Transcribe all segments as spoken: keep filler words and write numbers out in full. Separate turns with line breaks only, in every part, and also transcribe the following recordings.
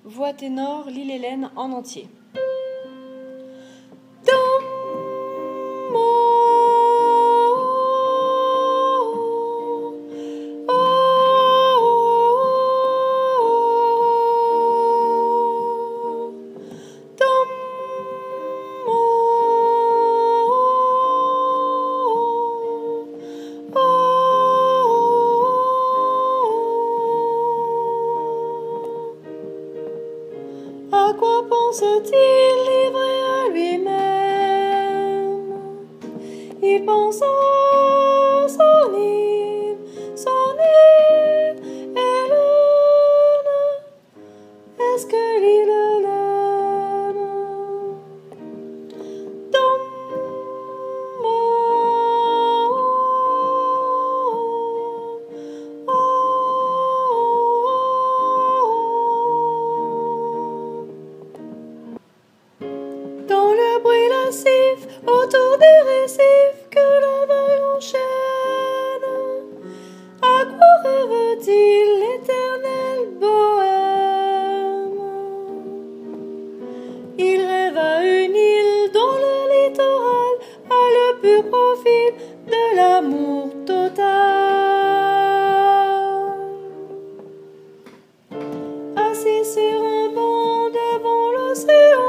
Voix ténor, Lille Hélène en entier.
À quoi pense-t-il livré à lui-même? Il pense à son île, son île, Hélène. Est-ce que l'île l'aime? Dans autour des récifs que la vague enchaîne, à quoi rêve-t-il l'éternel bohème? Il rêve à une île dont le littoral a le pur profil de l'amour total. Assis sur un banc devant l'océan,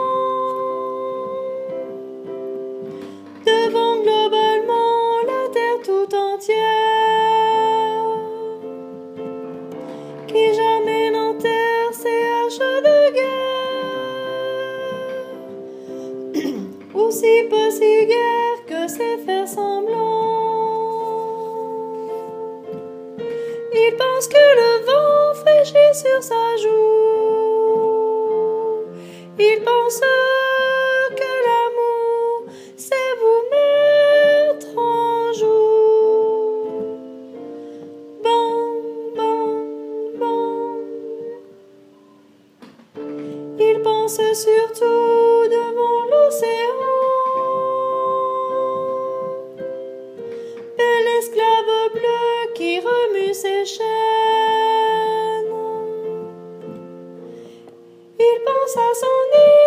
devant globalement la terre tout entière, qui jamais n'enterre ses haches de guerre, aussi peu si guère que c'est faire semblant. Il pense que le vent fraîchit sur sa joue, il pense que l'amour c'est vous mettre en joue. Bon, bon, bon. Il pense surtout devant l'océan, bel esclave bleu qui remue ses chaînes. Il pense à son île,